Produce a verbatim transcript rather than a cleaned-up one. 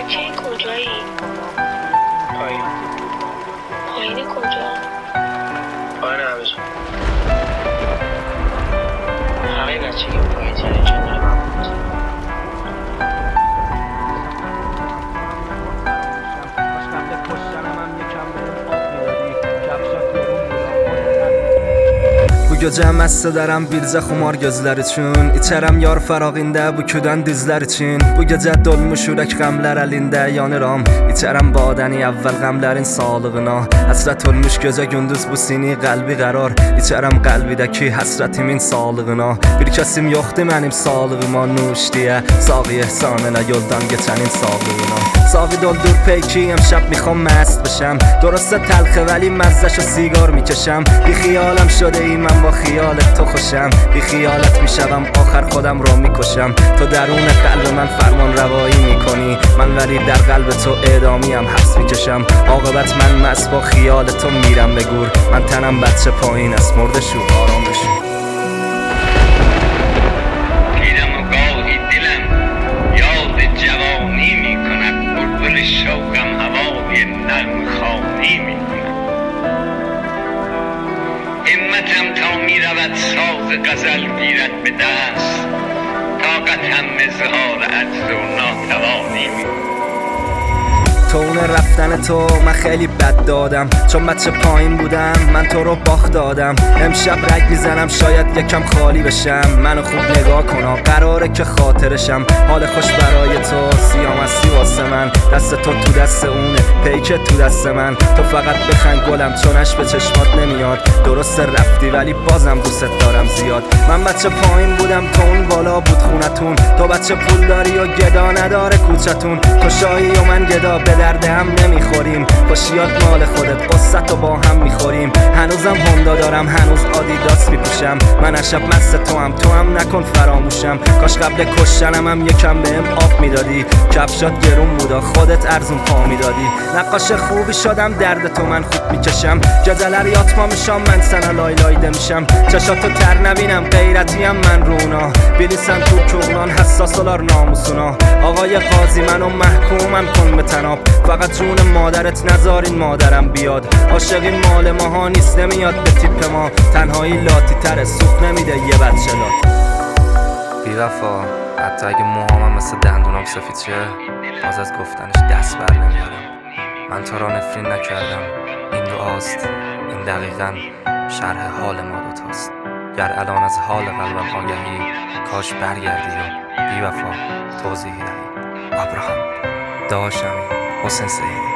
بچه کجایی؟ پایین. پایین کجا؟ پایین همزون. همه بچه که پایین تره کنار من بود. Bu gecə məstə dərəm bircə xumar gözlər üçün İçərəm yar fərağində bu küdən dizlər için Bu gecə dolmuş ürək qəmlər əlində yanıram İçərəm badəni əvvəl qəmlərin sağlığına Həsrət olmuş gözə gündüz bu sini qəlbi qərar İçərəm qəlbidəki həsrətimin sağlığına Bir kəsim yoxdur mənim sağlığıma nuş deyə Sağı ehsan elə yoldan geçənin sağlığına Sağı doldur peyki امشب میخوام مست بشم درسته تلخه ولی مزهشو سیگار میکشم بی خیالم شده ای من با خیالت تو خوشم بی خیالت میشوم آخر خودم را میکشم تو درون قلب من فرمان روایی میکنی من ولی در قلب تو اعدامیم حبس میکشم عاقبت من مست با خیال تو میرم به گور من تنم بچه پایین است مرده شو آرام بشو شوقم هوای نرم خانی می کند همتم تا می رود ساز غزل گیرد به دست طاقتم اظهار عجز و ناتوانی می کند تو اون رفتن تو من خیلی بد دادم چون بچه پایین بودم من تو رو باخت دادم امشب رگ میزنم شاید یکم خالی بشم منو خوب نگاه کن قراره که خاطرشم حال خوش برای تو سیام هستی واسه من دست تو تو دست اونه پیکت تو دست من تو فقط بخند گلم چونش به چشمات نمیاد درست رفتی ولی بازم دوست دارم زیاد من بچه پایین بودم تو اون بالا بود خونتون تو بچه پول داری و گدا نداره کوچتون تو شاهی و من گدا به درد هم نمیخوریم خوشیات مال خودت قصت و با هم میخوریم هنوزم هوندا دارم هنوز آدیداس میپوشم من شب مست تو هم تو هم نکن فراموشم کاش قبل کشتنم هم یکم بهم آب میدادی کفشات گرون بودا خودت ارزون پا میدادی نقاش خوبی شدم درد تو من خوب میکشم گزلر یاتما میشم من سنا لای لایده میشم چشاتو تر نبینم غیرتیم من رونا بلیسن تو کغلان حساسولار ناموسونا آقای قاضی منو محکومم کن به تناب فقط جون مادرت نذارین مادرم بیاد عاشقی مال ماها نیست نمیاد به تیپ ما تنهایی لاتی تره سوخ نمیده یه بچه لات بی وفا حتی اگه موهامم مثل دندونام سفید شه باز از گفتنش دست بر نمیارم من تو را نفرین نکردم این دعاست این دقیقاً شرح حال ما دوتاست گر الان از حال قلبم آگهی کاش برگردی و بی وفا توضیحی دهی ابراهام داشمی حسین سیدی